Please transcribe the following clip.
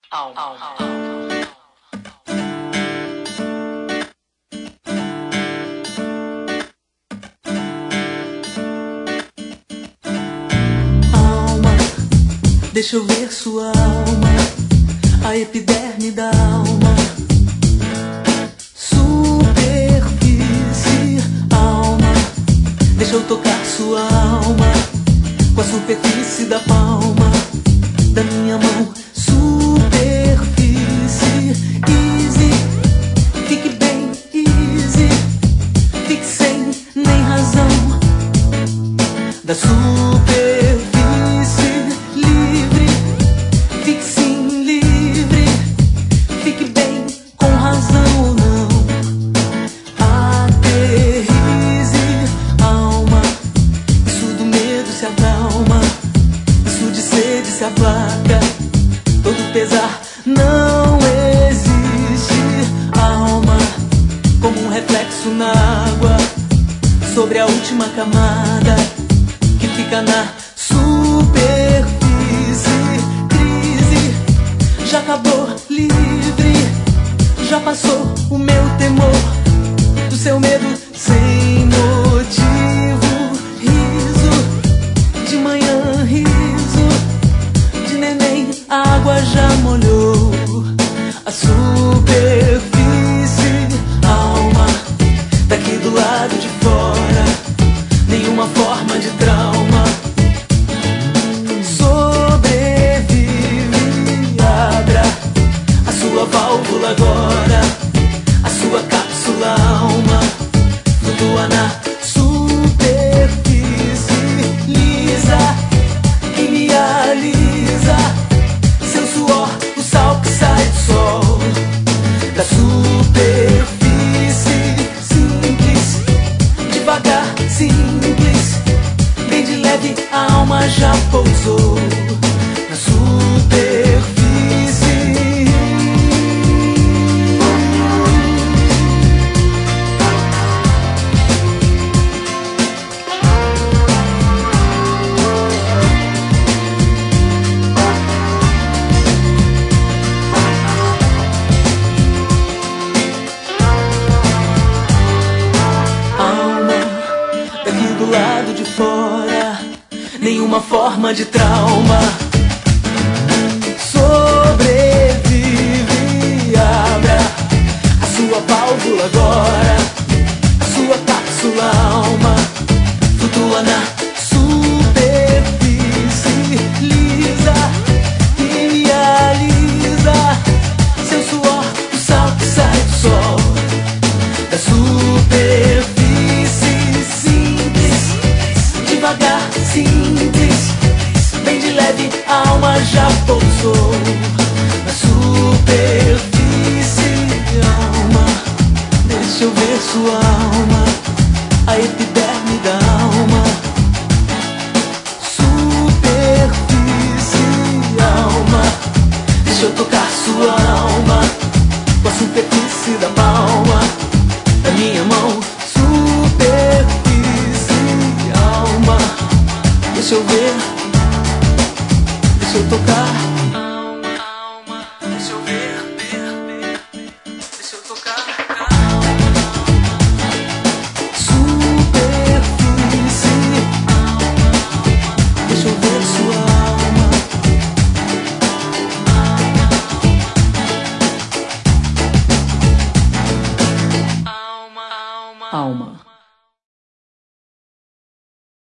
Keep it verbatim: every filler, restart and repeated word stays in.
Alma. Alma. Alma, deixa eu ver sua alma, a epiderme da alma. Superfície, alma, deixa eu tocar sua alma com a superfície da palma da minha mão. Superfície, easy, fique bem easy, fique sem nem razão da superfície livre, fique sim livre, fique bem com razão ou não. Aterrize, alma, isso do medo se acalma, isso de sede se aplaca, todo pesar não existe. Alma, como um reflexo na água, sobre a última camada que fica na superfície. Crise, já acabou, livre, já passou o meu temor, do seu medo sem motivo. Riso, de manhã riso, de neném a água já molhou a superfície. Alma, daqui do lado de fora, nenhuma forma de trauma. Sobrevive, abra a sua válvula agora, a sua cápsula alma flutua na superfície lisa, que me alisa, seu suor, o sal que sai do sol da superfície. Simples, devagar, simples, bem de leve, a alma já pousou na superfície. Do lado de fora, nenhuma forma de trauma. Sobrevive, abra a sua válvula agora, a sua cápsula alma flutua na superfície lisa, que me alisa, seu suor, o sal que sai do sol da superfície. Devagar, simples, bem de leve, a alma já pousou na superfície. Alma, deixa eu ver sua alma, a epiderme da alma. Superfície, alma, deixa eu tocar sua alma com a superfície da palma da minha mão. Deixa eu ver, deixa eu tocar. Alma, alma, deixa eu ver, ver, ver, deixa eu tocar. Superfície, alma, deixa eu ver sua alma. Alma, alma, alma.